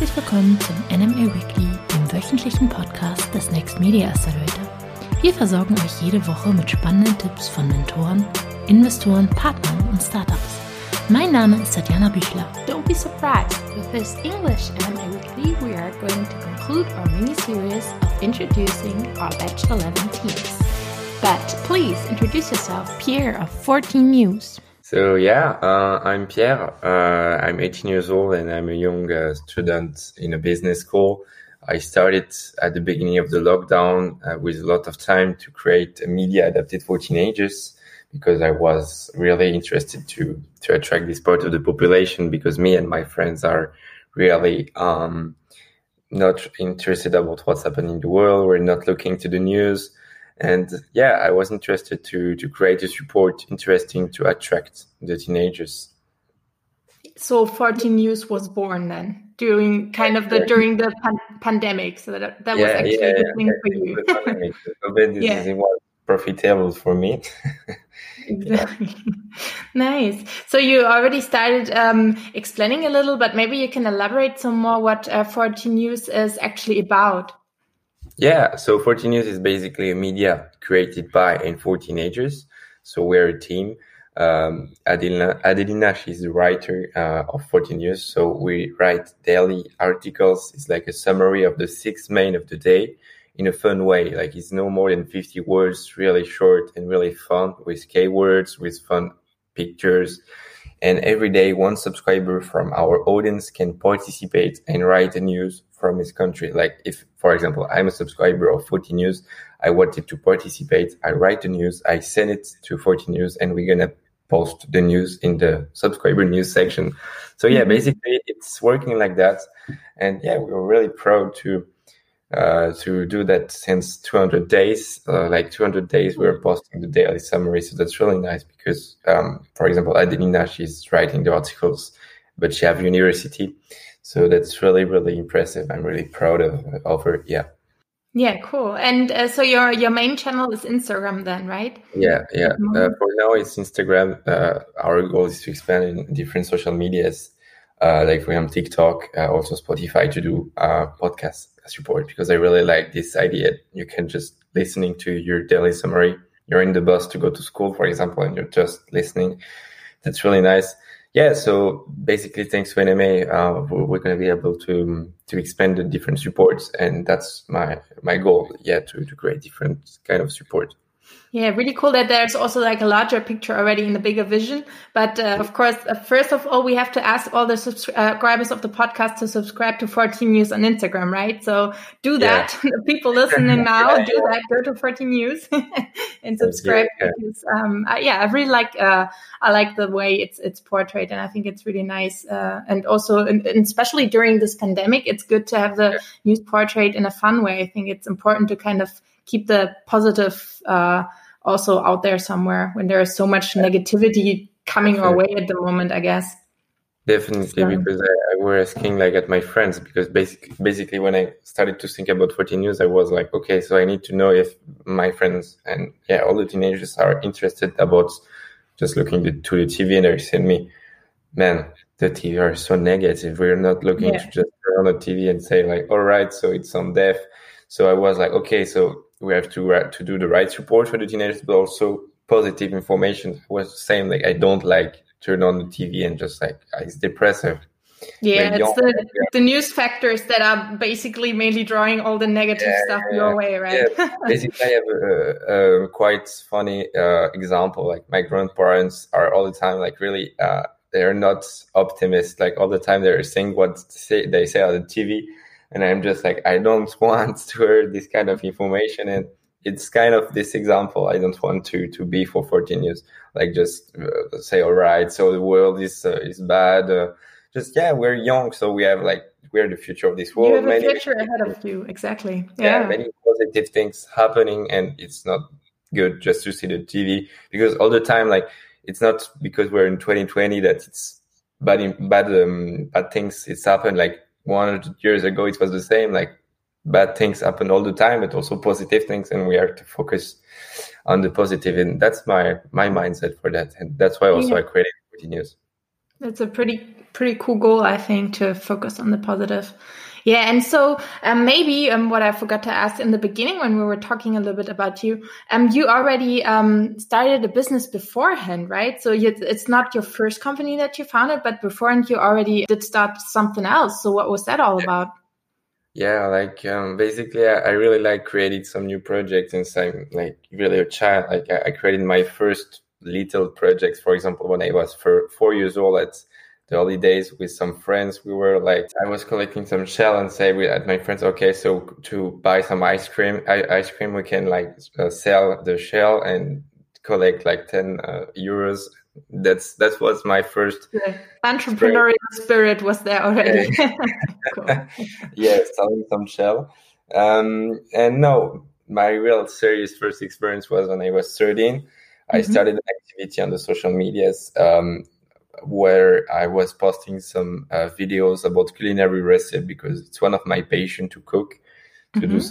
Herzlich willkommen zum NMA Weekly, dem wöchentlichen Podcast des Next Media Accelerator. Wir versorgen euch jede Woche mit spannenden Tipps von Mentoren, Investoren, Partnern und Startups. Mein Name ist Tatjana Büchler. Don't be surprised, with this English NMA Weekly we are going to conclude our mini-series of introducing our Batch 11 teams. But please introduce yourself, Pierre of 14 News. So I'm Pierre. I'm 18 years old and I'm a young student in a business school. I started at the beginning of the lockdown with a lot of time to create a media adapted for teenagers because I was really interested to attract this part of the population because me and my friends are really not interested about what's happening in the world. We're not looking to the news. And I was interested to create a support interesting to attract the teenagers. So 14 News was born then during the pandemic. So that was actually a good thing for you. So this was profitable for me. Exactly. Nice. So you already started explaining a little, but maybe you can elaborate some more what 14 News is actually about. Yeah, so 14 News is basically a media created by and for teenagers. So we're a team. Adelina, she's the writer of 14 News. So we write daily articles. It's like a summary of the 6 main of the day in a fun way. Like it's no more than 50 words, really short and really fun with keywords, with fun pictures. And every day, one subscriber from our audience can participate and write the news from his country. Like if, for example, I'm a subscriber of 14 News, I wanted to participate, I write the news, I send it to 14 News, and we're going to post the news in the subscriber news section. So basically it's working like that. And we're really proud to do that since 200 days. 200 days we're posting the daily summary. So that's really nice because, for example, Adelina, she's writing the articles, but she have university. So that's really, really impressive. I'm really proud of her. Yeah. Yeah, cool. And so your main channel is Instagram then, right? Yeah. For now, it's Instagram. Our goal is to expand in different social medias, like for example, TikTok, also Spotify to do podcast support because I really like this idea. You can just listening to your daily summary. You're in the bus to go to school, for example, and you're just listening. That's really nice. Yeah, so basically, thanks to NMA, we're going to be able to expand the different supports, and that's my goal. To create different kind of support. Yeah, really cool that there's also like a larger picture already in the bigger vision. But of course, first of all, we have to ask all the subscribers of the podcast to subscribe to 14 News on Instagram, right? So do that. The people listening now, do that. Go to 14 News and subscribe. Because, I really like the way it's portrayed, and I think it's really nice. And also, and especially during this pandemic, it's good to have the news portrayed in a fun way. I think it's important to kind of keep the positive also out there somewhere when there is so much negativity coming our way at the moment, I guess. Definitely, because I was asking at my friends, because basically when I started to think about 14 News, I was like, okay, so I need to know if my friends and all the teenagers are interested about just looking to the TV, and they said me, man, the TV are so negative. We're not looking to just turn on the TV and say like, all right, so it's on deaf. So I was like, okay, so we have to do the right support for the teenagers, but also positive information. I was saying like I don't like turn on the TV and just like it's depressive. Yeah, it's the news factors that are basically mainly drawing all the negative stuff your way, right? Yeah. Basically, I have a quite funny example. Like my grandparents are all the time like really they're not optimists. Like all the time they're saying what they say on the TV. And I'm just like, I don't want to hear this kind of information. And it's kind of this example. I don't want to be for 14 years. Like just say, all right, so the world is bad. We're young. So we're the future of this world. You have a future ahead of you. Exactly. Yeah. Many positive things happening. And it's not good just to see the TV because all the time, like it's not because we're in 2020 that it's bad things. It's happened like 100 years ago. It was the same, like bad things happen all the time, but also positive things, and we have to focus on the positive. And that's my mindset for that, and that's why also I created 14 News. That's a pretty cool goal, I think, to focus on the positive. Yeah, and so maybe what I forgot to ask in the beginning when we were talking a little bit about you, you already started a business beforehand, right? So it's not your first company that you founded, but beforehand you already did start something else. So what was that all about? Yeah, like basically, I really like creating some new projects since I'm like really a child. Like I created my first little projects, for example, when I was 4 years old at the early days with some friends. We were like, I was collecting some shell and say at my friends, okay, so to buy some ice cream, we can like sell the shell and collect like 10 euros. That was my first entrepreneurial spirit was there already. Cool. Yeah, selling some shell. And no, my real serious first experience was when I was 13. I started an activity on the social medias where I was posting some videos about culinary recipe because it's one of my passion to cook, to do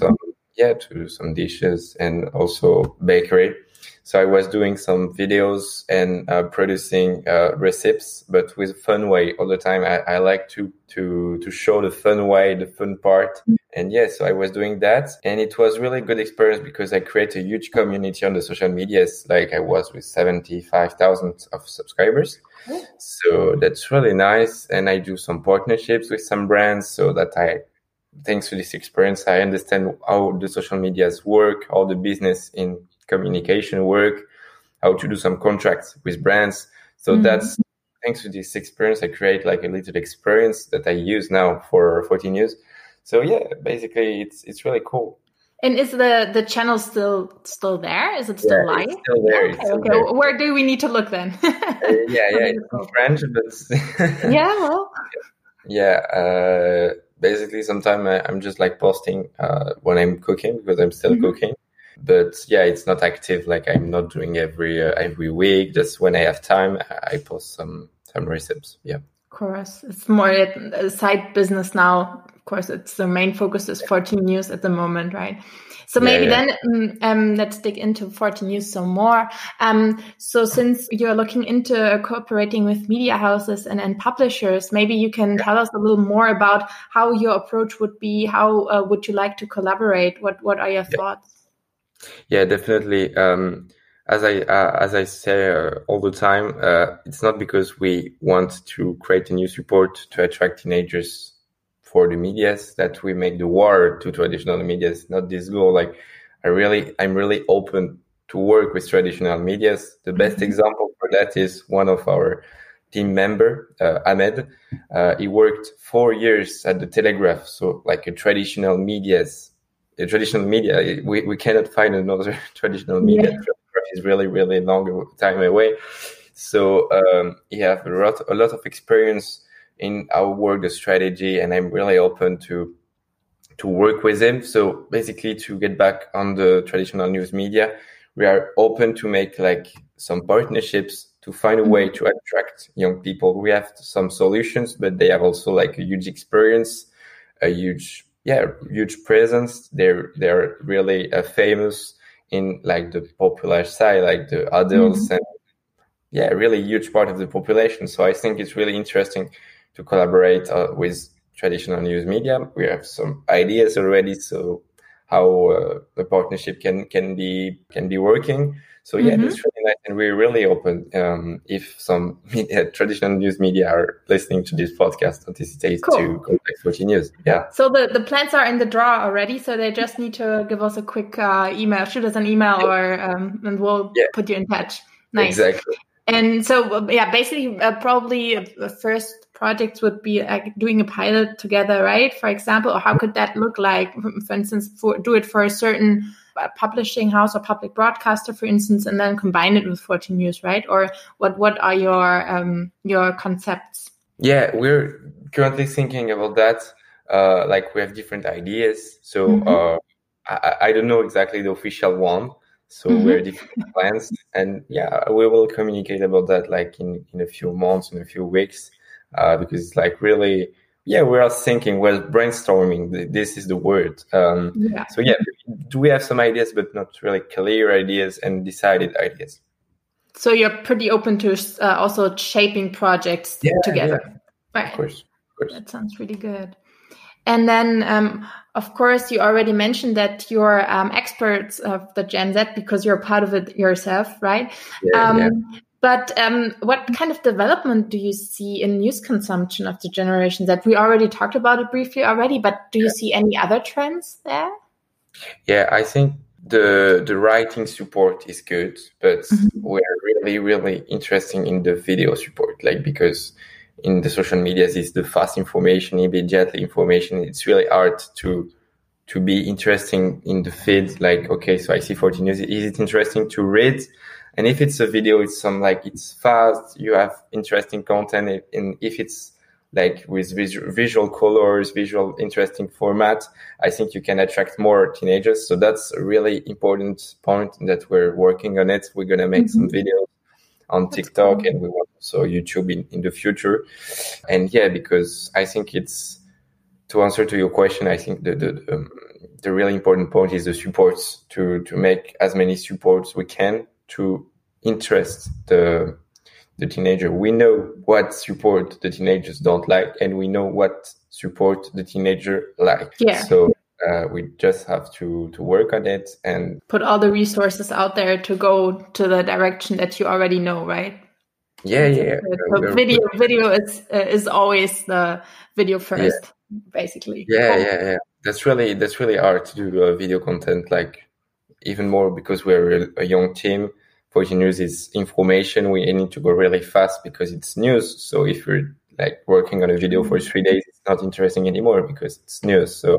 some dishes and also bakery. So I was doing some videos and producing recipes, but with a fun way all the time. I like to show the fun way, the fun part. And yeah, so I was doing that. And it was really good experience because I created a huge community on the social medias. Like I was with 75,000 of subscribers. So that's really nice. And I do some partnerships with some brands so that thanks to this experience, I understand how the social medias work, how the business in communication work, how to do some contracts with brands. So that's thanks to this experience, I create like a little experience that I use now for 14 years. So yeah, basically it's really cool. And is the channel still there? Is it still live? It's still there. Okay, still there. Where do we need to look then? It's in French, but yeah, well. Yeah, basically sometimes I'm just like posting when I'm cooking because I'm still cooking. But yeah, it's not active. Like I'm not doing every week. Just when I have time, I post some recipes. Yeah. Of course, it's more a side business now. Of course, it's the main focus is 14 News at the moment, right? So maybe then let's dig into 14 News some more. So since you're looking into cooperating with media houses and publishers, maybe you can tell us a little more about how your approach would be. How would you like to collaborate? What are your thoughts? Yeah, definitely. As I say all the time, it's not because we want to create a news report to attract teenagers for the medias that we make the war to traditional medias. Not this goal. Like I'm really open to work with traditional medias. The best example for that is one of our team member, Ahmed. He worked 4 years at the Telegraph, so like a traditional media. We cannot find another traditional media. Telegraph is really, really long time away. So he have a lot of experience in our work, the strategy, and I'm really open to work with him. So basically, to get back on the traditional news media, we are open to make like some partnerships to find a way to attract young people. We have some solutions, but they have also like a huge experience, a huge presence. They're really famous in like the popular side, like the adults, and really huge part of the population. So I think it's really interesting to collaborate with traditional news media. We have some ideas already, so how the partnership can be working. So that's really nice, and we're really open. If some traditional news media are listening to this podcast, don't hesitate to contact 14 News. Yeah. So the plans are in the draw already. So they just need to give us a quick email, shoot us an email, or and we'll put you in touch. Nice. Exactly. And so basically, probably the first projects would be like doing a pilot together, right? For example, or how could that look like? For instance, do it for a certain publishing house or public broadcaster, for instance, and then combine it with 14 News, right? Or what are your concepts? Yeah, we're currently thinking about that. Like we have different ideas. So I don't know exactly the official one. So we're different plans, and we will communicate about that like in a few months, in a few weeks, because it's like really, we're thinking, we're brainstorming. This is the word. So do we have some ideas, but not really clear ideas and decided ideas. So you're pretty open to also shaping projects together. Yeah. Right. Of course. That sounds really good. And then, of course, you already mentioned that you're experts of the Gen Z because you're part of it yourself, right? But what kind of development do you see in news consumption of the Generation Z? We already talked about it briefly already, but do you see any other trends there? Yeah, I think the writing support is good, but we're really, really interested in the video support, like because in the social medias is the fast information, immediate information. It's really hard to be interesting in the feed. Like, okay, so I see 14 News. Is it interesting to read? And if it's a video, it's it's fast. You have interesting content. And if it's like with visual colors, visual interesting format, I think you can attract more teenagers. So that's a really important point that we're working on it. We're going to make some videos on TikTok and we want also YouTube in the future. And yeah, because I think it's, to answer to your question, I think the really important point is the supports, to make as many supports we can to interest the teenager. We know what support the teenagers don't like, and we know what support the teenager like. Yeah. So we just have to work on it and put all the resources out there to go to the direction that you already know, right? Yeah. So video is always the video first, basically. Yeah. That's really hard to do video content, like even more because we're a young team. 14 News is information. We need to go really fast because it's news. So if we're like working on a video for 3 days, it's not interesting anymore because it's news. So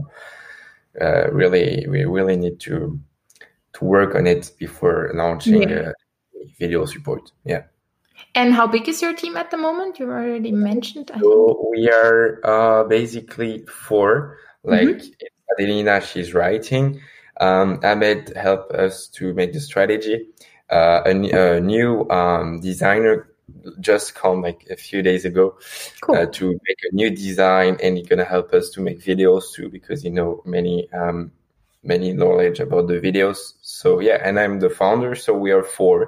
we really need to work on it before launching video support. Yeah. And how big is your team at the moment? You already mentioned. So we are basically 4. Like Adelina, she's writing. Ahmed helped us to make the strategy. A new designer just come like a few days ago to make a new design, and he's gonna help us to make videos too because many knowledge about the videos. So yeah, and I'm the founder, so we are 4,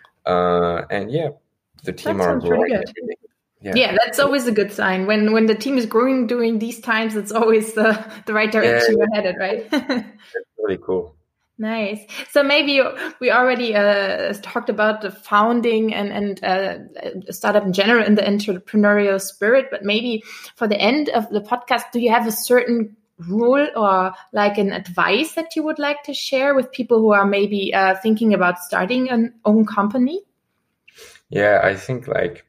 and yeah, the team are growing. Yeah, that's always a good sign. When the team is growing during these times, it's always the right direction you're headed, right? That's really cool. Nice. So maybe we already talked about the founding and startup in general in the entrepreneurial spirit, but maybe for the end of the podcast, do you have a certain rule or like an advice that you would like to share with people who are maybe thinking about starting an own company? Yeah, I think like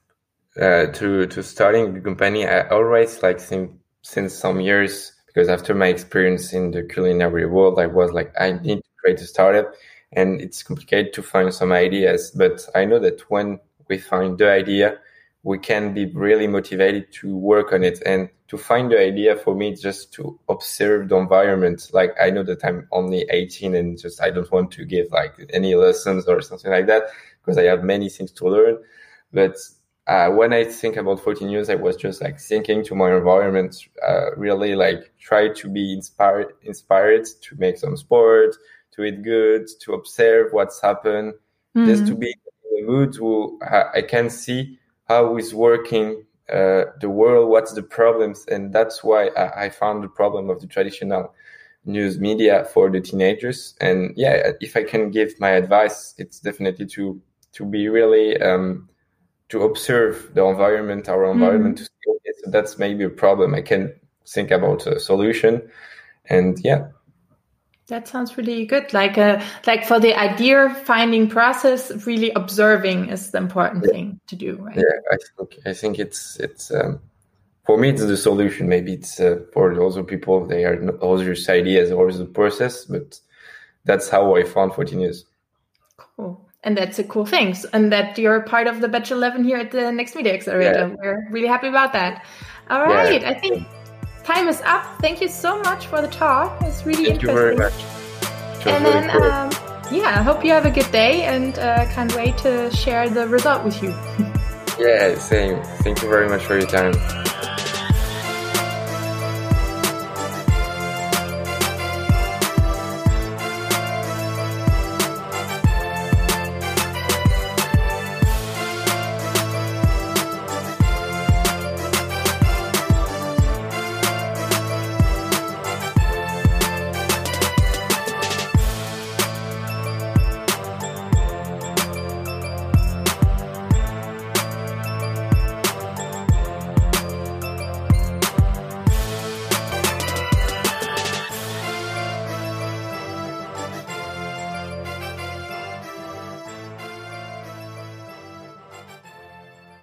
to starting the company, I always since some years. Because after my experience in the culinary world, I was like, I need to create a startup, and it's complicated to find some ideas. But I know that when we find the idea, we can be really motivated to work on it. And to find the idea for me, just to observe the environment. Like I know that I'm only 18 and I don't want to give like any lessons or something like that because I have many things to learn. But when I think about 14 News, I was just like thinking to my environment, really like try to be inspired to make some sport, to eat good, to observe what's happened, just to be in the mood where I can see how is working the world, what's the problems. And that's why I found the problem of the traditional news media for the teenagers. And yeah, if I can give my advice, it's definitely to be really to observe the environment, our environment, to see, okay, so that's maybe a problem. I can think about a solution. And yeah. That sounds really good. Like for the idea finding process, really observing is the important thing to do, right? Yeah, I think it's for me, it's the solution. Maybe it's for other people, they are other ideas or the process, but that's how I found 14 News. Cool. And that's a cool thing. And that you're part of the Batch 11 here at the Next Media Accelerator. Yeah. We're really happy about that. All right. I think time is up. Thank you so much for the talk. It's really interesting. Thank you very much. And then, I hope you have a good day and can't wait to share the result with you. Yeah, same. Thank you very much for your time.